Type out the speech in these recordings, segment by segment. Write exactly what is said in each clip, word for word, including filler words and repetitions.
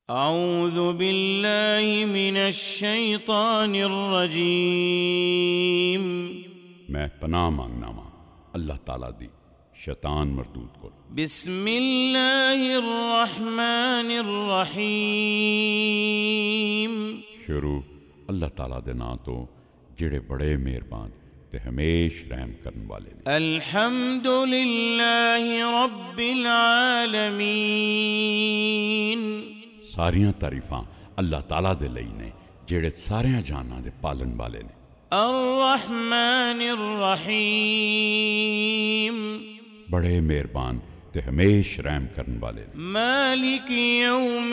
اعوذ باللہ من الشیطان الرجیم، میں پناہ مانگنا وا اللہ تعالیٰ دی شیطان مردود کو۔ بسم اللہ الرحمن الرحیم، شروع اللہ تعالیٰ دے نام تو جڑے بڑے مہربان تے ہمیش رحم کرن والے نے۔ الحمد للہ رب العالمین، ساریاں تعریفاں اللہ تعالیٰ دے لئی نے جڑے ساریاں جہاناں دے پالن والے نے۔ الرحمن الرحیم، بڑے مہربان تے ہمیش رحم کرن والے نے۔ مالک یوم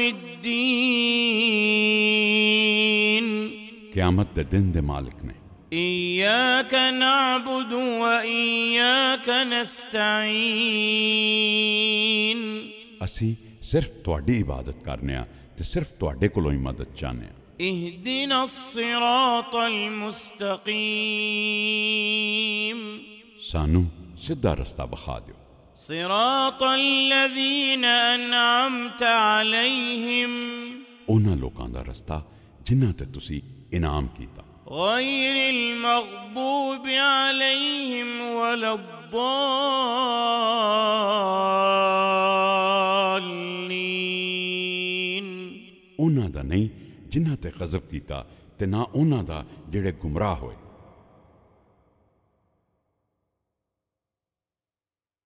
الدین، قیامت دے دن دے مالک نے۔ ایاک نعبد و ایاک نستعین، اسی صرف تواڈی عبادت کرنے ہاں تے صرف تواڈے کولوں ہی مدد چاہنے ہاں۔ اہدنا الصراط المستقیم، سانو سدھا رستہ بخا دیو۔ صراط الذین انعمت علیہم، انہاں لوکاں دا رستہ جنہاں تے تسی انعام کیتا، غیر المغضوب علیہم ولا الضالین، انہاں دا نہیں جنہاں تے غضب کیتا تے نہ انہاں دا جڑے گمراہ ہوئے۔